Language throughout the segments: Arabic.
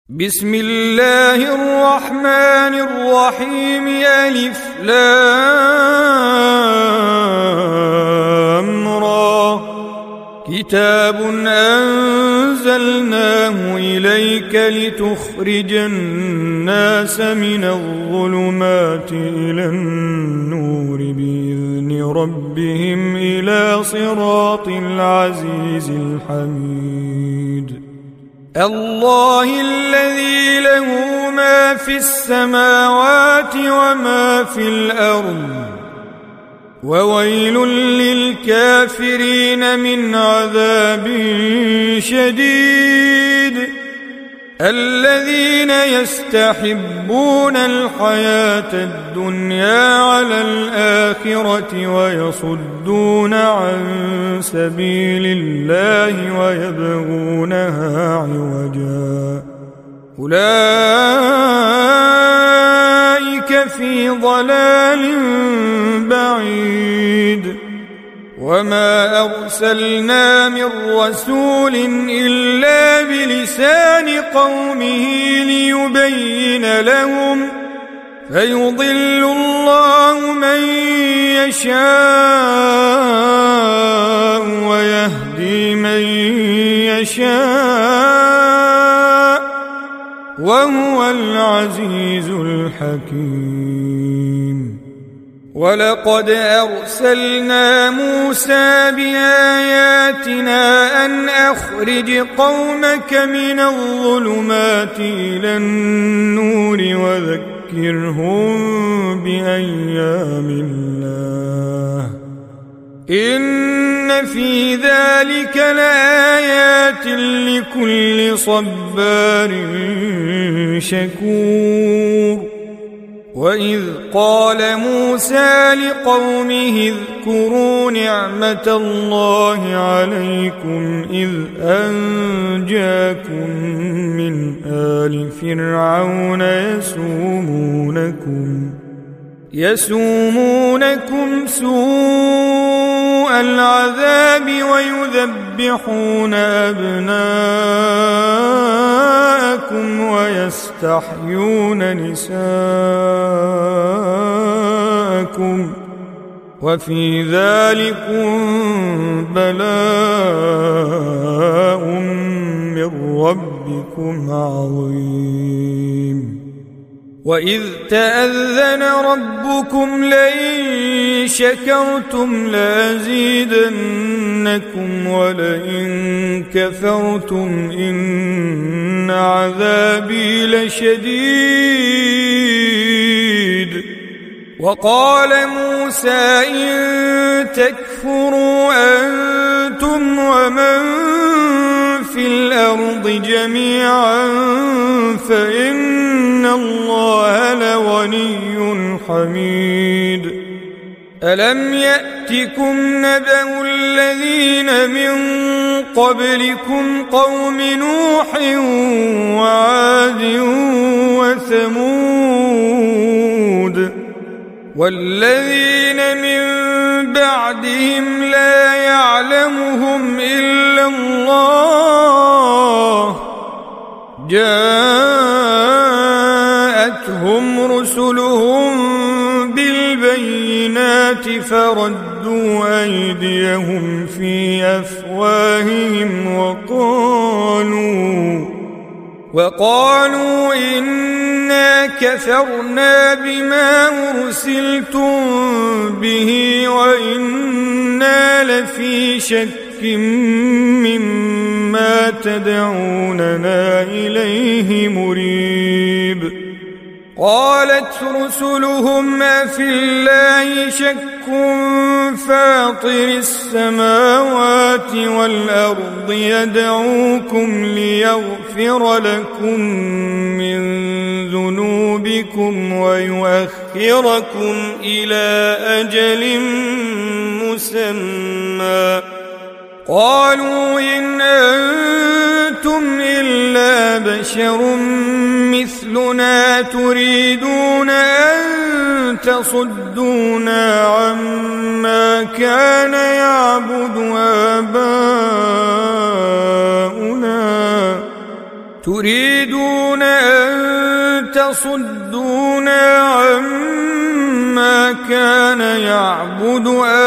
بسم الله الرحمن الرحيم. ألف لام را. كتاب أنزلناه إليك لتخرج الناس من الظلمات إلى النور بإذن ربهم إلى صراط العزيز الحميد. الله الذي له ما في السماوات وما في الأرض، وويل للكافرين من عذاب شديد. الذين يستحبون الحياة الدنيا على الآخرة ويصدون عن سبيل الله ويبغونها عوجا، أولئك في ضلال بعيد. وما أرسلنا من رسول إلا بلسان قومه ليبين لهم، فيضل الله من يشاء ويهدي من يشاء، وهو العزيز الحكيم. ولقد أرسلنا موسى بآياتنا أن أخرج قومك من الظلمات إلى النور وذكرهم بأيام الله، إن في ذلك لآيات لكل صبار شكور. وإذ قال موسى لقومه اذكروا نعمة الله عليكم إذ أنجاكم من آل فرعون يسومونكم سوء العذاب ويذبحون أبناءكم ويستحيون نساءكم، وفي ذلكم بلاء من ربكم عظيم. وإذ تأذن ربكم لئن شكرتم لأزيدنكم ولئن كفرتم إن عذابي لشديد. وقال موسى إن تكفروا أنتم ومن في الأرض جميعا فإن الله لغني حميد. ألم يأتكم نبأ الذين من قبلكم قوم نوح وعاد وثمود والذين من بعدهم لا يعلمهم إلا الله، جاءتهم رسلهم بالبينات فردوا أيديهم في أفواههم وقالوا إنا كفرنا بما أرسلتم به وإنا لفي شك مما تدعوننا إليه مريب. قالت رسلهم أفي الله شك فاطر السماوات والأرض يدعوكم ليغفر لكم من ذنوبكم ويؤخركم إلى أجل مسمى. قالوا إن أنتم إلا بشر مثلنا تريدون أن تصدونا عما كان يعبد آباؤنا تريدون أن تصدونا عما كان يعبد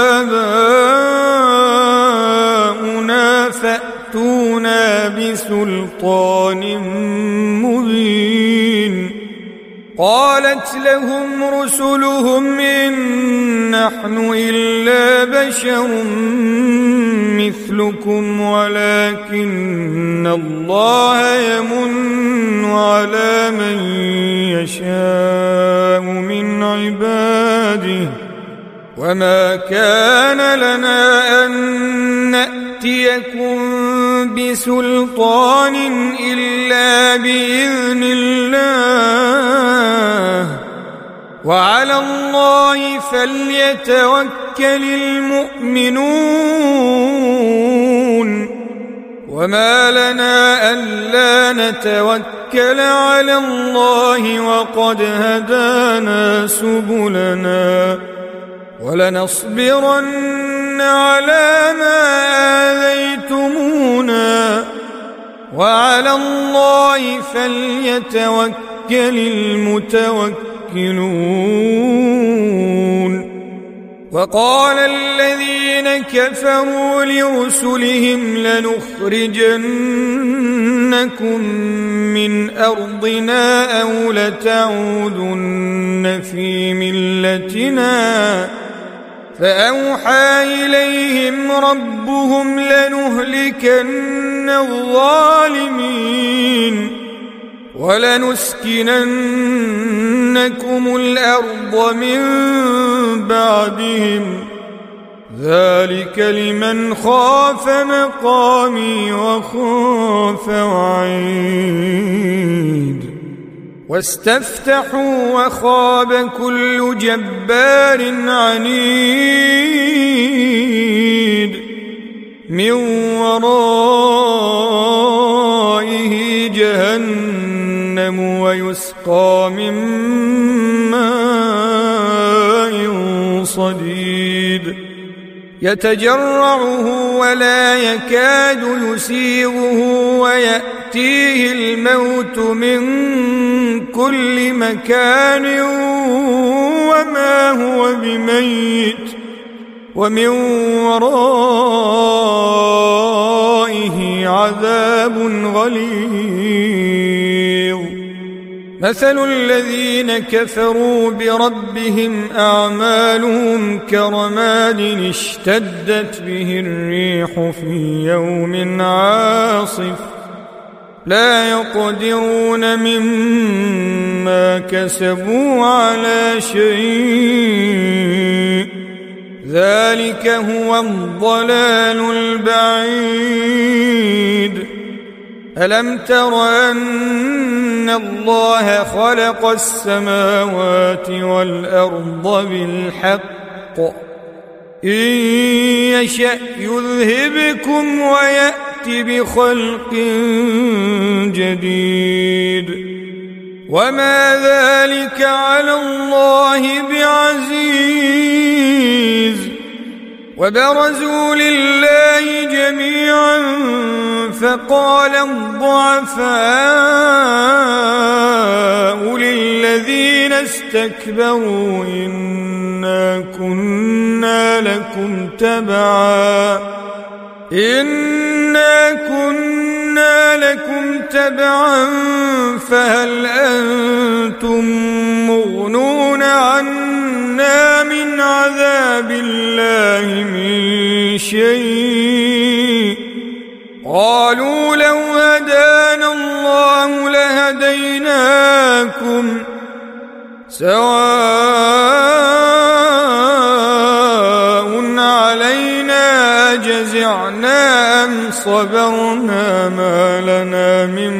آباؤنا فأتونا بسلطان مبين. قالت لهم رسلهم إن نحن إلا بشر مثلكم ولكن الله يمن على من يشاء من عباده وما كان لنا أن نأتيكم بسلطان إلا بإذن الله وعلى الله فليتوكل المؤمنون. وما لنا ألا نتوكل على الله وقد هدانا سبلنا ولنصبرن على ما آذيتمونا وعلى الله فليتوكل المتوكلون. وقال الذين كفروا لرسلهم لنخرجنكم من أرضنا أو لتعودن في ملتنا فأوحى إليهم ربهم لنهلكن الظالمين ولنسكننكم الأرض من بعدهم ذلك لمن خاف مقامي وخاف وعيد. واستفتحوا وخاب كل جبار عنيد من ورائه جهنم ويسقى من ماء صديد يتجرعه ولا يكاد يسيغه ويأتيه الموت من كل مكان وما هو بميت ومن ورائه عذاب غليظ. مثل الذين كفروا بربهم أعمالهم كرماد اشتدت به الريح في يوم عاصف لا يقدرون مما كسبوا على شيء ذلك هو الضلال البعيد. ألم تر أن الله خلق السماوات والأرض بالحق إن يشأ يذهبكم ويأت بخلق جديد وما ذلك على الله بعزيز. وبرزوا لله جميعا فقال الضعفاء للذين استكبروا إنا كنا لكم تبعا فهل أنتم مغنون عنا من عذاب الله من شيء قالوا لو هدانا الله لهديناكم سواء علينا أجزعنا أم صبرنا ما لنا من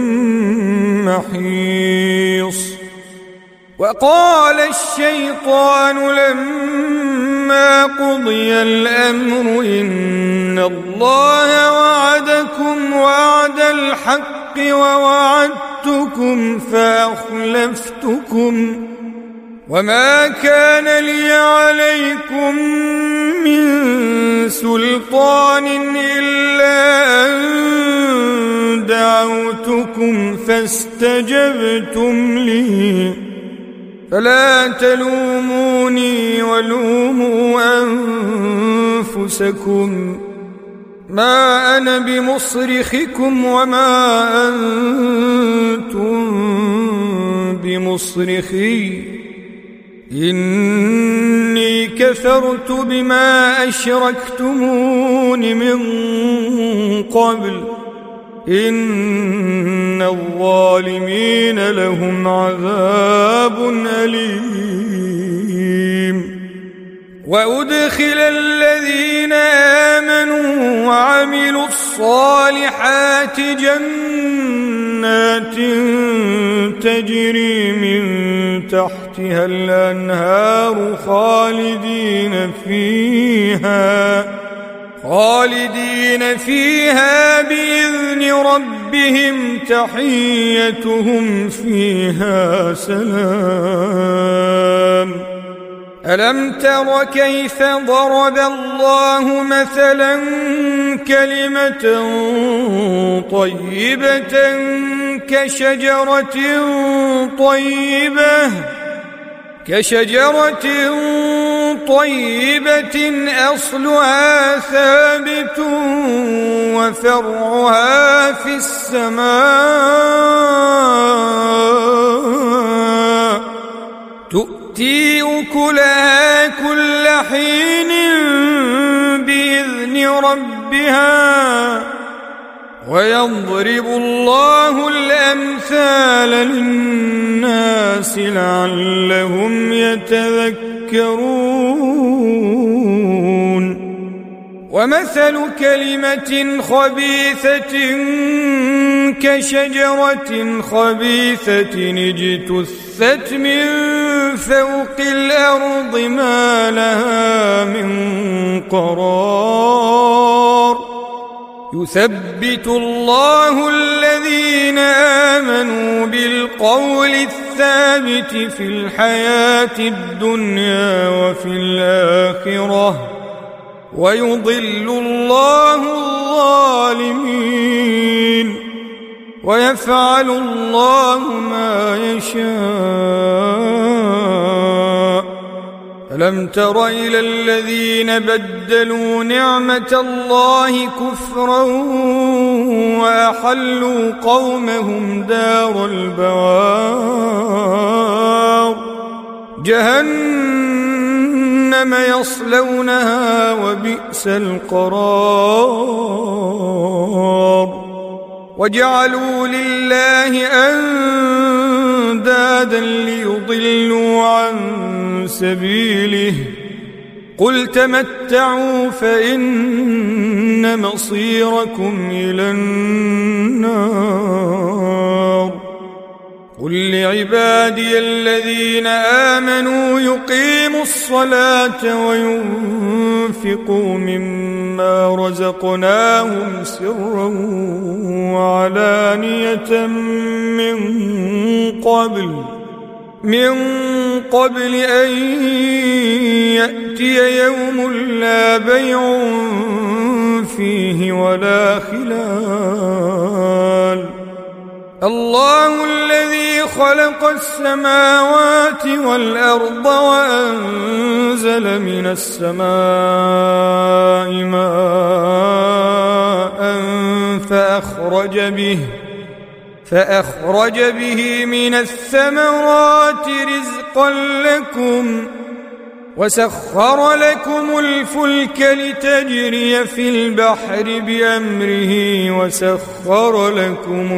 محيص. وقال الشيطان لما قضي الأمر إن الله وعدكم وعد الحق ووعدتكم وما كان لي عليكم من سلطان إلا أن دعوتكم فاستجبتم لي فلا تلوموني ولوموا أنفسكم ما أنا بمصرخكم وما أنتم بمصرخي إني كفرت بما أشركتمون من قبل إن الظالمين لهم عذاب أليم وأدخل الذين آمنوا وعملوا الصالحات جنات تجري من تحتها الأنهار خالدين فيها بإذن ربهم تحيتهم فيها سلام ألم تر كيف ضرب الله مثلا كلمة طيبة كشجرة طيبة أصلها ثابت وفرعها في السماء تؤتي أكلها كل حين بإذن ربها ويضرب الله الأمثال للناس لعلهم يتذكرون ومثل كلمة خبيثة كشجرة خبيثة اجتثت من فوق الأرض ما لها من قرار يثبت الله الذين آمنوا بالقول الثابت في الحياة الدنيا وفي الآخرة ويضل الله الظالمين ويفعل الله ما يشاء ألم تر إلى الذين بدلوا نعمة الله كفرا وأحلوا قومهم دار البوار جهنم يصلونها وبئس القرار وجعلوا لله أندادا ليضلوا عن سبيله قل تمتعوا فإن مصيركم إلى النار قل لعبادي الذين آمنوا يقيموا الصلاة وينفقوا مما رزقناهم سرا وعلانية من قبل أن يأتي يوم لا بيع فيه ولا خلال الله الذي خلق السماوات والأرض وأنزل من السماء ماء فأخرج به من الثمرات رزقا لكم وسخر لكم الفلك لتجري في البحر بأمره وسخر لكم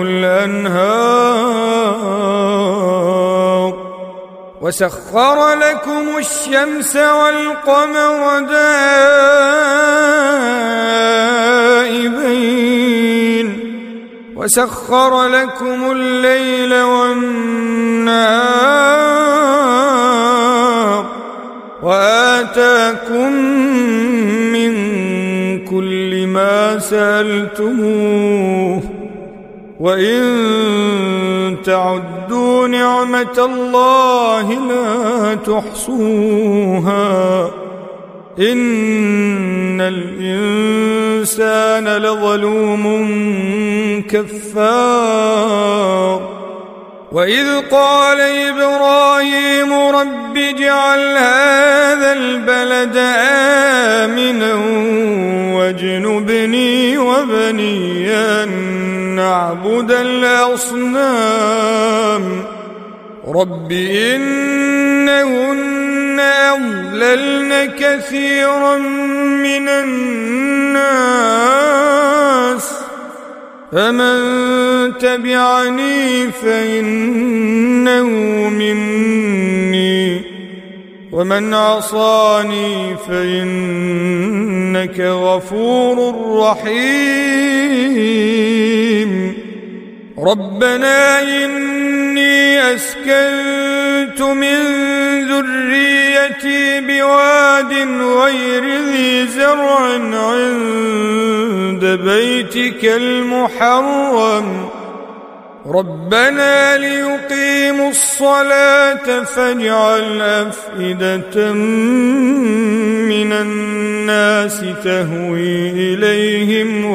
الأنهار وسخر لكم الشمس والقمر دائبين وسخر لكم الليل والنهار وآتاكم من كل ما سألتموه وإن تعدوا نعمة الله لا تحصوها إن الإنسان لظلوم كفار وإذ قال إبراهيم رب اجعل هذا البلد آمنا واجنبني وبني أن نعبد الأصنام رب إنهن أضللن كثيرا من الناس فمن تبعني فإنه مني ومن عصاني فإنك غفور رحيم ربنا إني أسكنت من ذريتي بواد غير ذي زرع عند بيتك المحرم ربنا ليقيموا الصلاة فاجعل أفئدة من الناس تهوي إليهم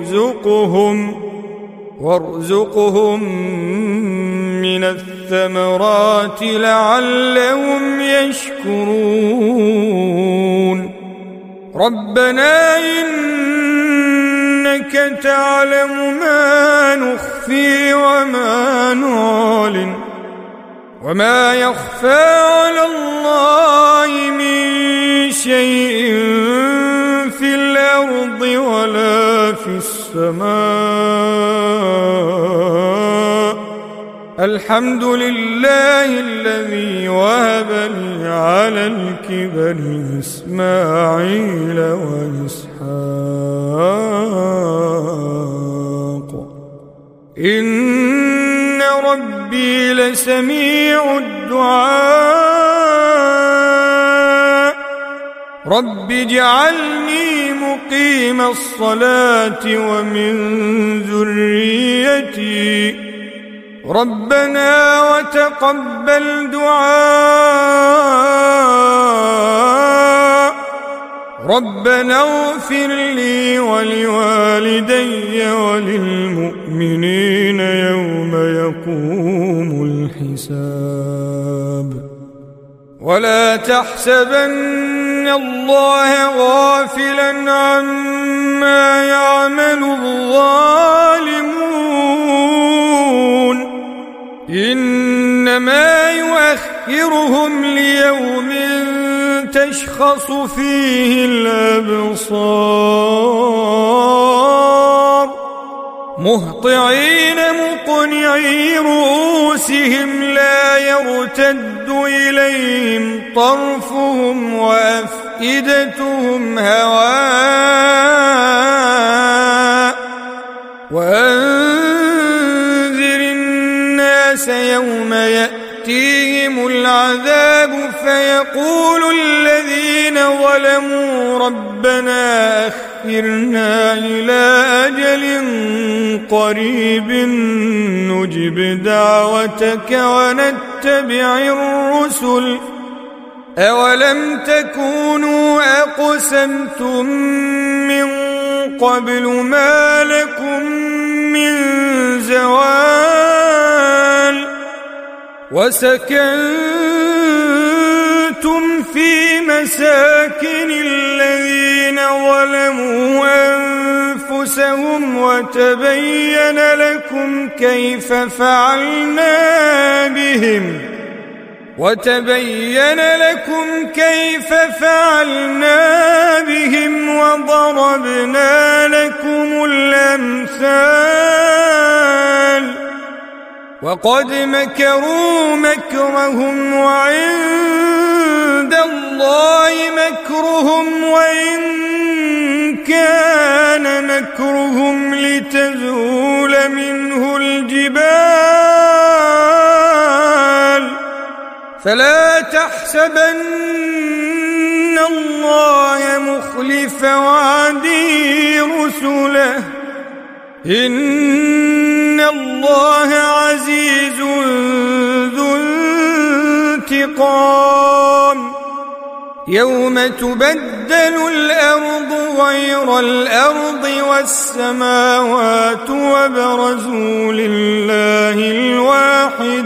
وارزقهم من الثمرات لعلهم يشكرون ربنا إنك تعلم ما نخفي وما نعلن وما يخفى على الله من شيء في الأرض ولا في السماء الحمد لله الذي وهب لي على الكبر إسماعيل وإسحاق إن ربي لسميع الدعاء رب اجعلني مقيم الصلاة ومن ذريتي ربنا وتقبل دعاء ربنا اغفر لي ولوالدي وللمؤمنين يوم يقوم الحساب ولا تحسبن الله غافلا عما يعمل الظالمون إنما يؤخرهم ليوم تشخص فيه الأبصار مهطعين مقنعي رؤوسهم لا يرتد إليهم طرفهم وأفئدتهم هواء وأنذر الناس يوم يأتيهم العذاب فيقول الذين ظلموا ربنا أخرنا إلى أجل قريب نجب دعوتك ونتبع الرسل أولم تكونوا أقسمتم من قبل ما لكم من زوال وسكنتم في مساكن الذين ظلموا أنفسهم وتبين لكم كيف فعلنا بهم وضربنا لكم الأمثال وقد مكروا مكرهم وعند الله مكرهم وإن كان مكرهم لتزول منه الجبال فلا تحسبن الله مخلف وعده رسله إن الله عزيز المقام يوم تبدل الأرض غير الأرض والسماوات وبرزوا لله الواحد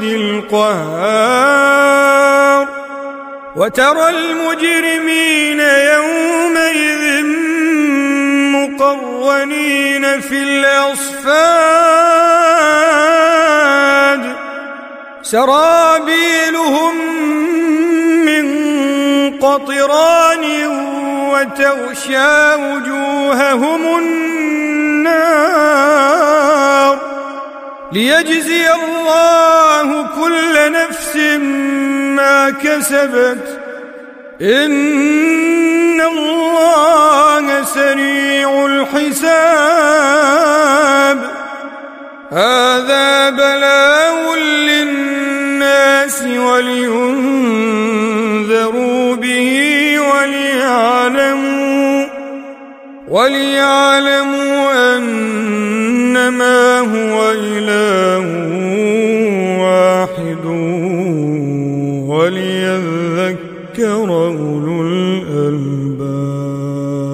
القهار وترى المجرمين يومئذ مقرنين في الأصفاد سرابيلهم من قطران وتغشى وجوههم النار ليجزي الله كل نفس ما كسبت إن الله سريع الحساب هذا بلاغ للناس ولينذروا به وليعلموا أنما هو إله واحد وليذكر أولو الألباب.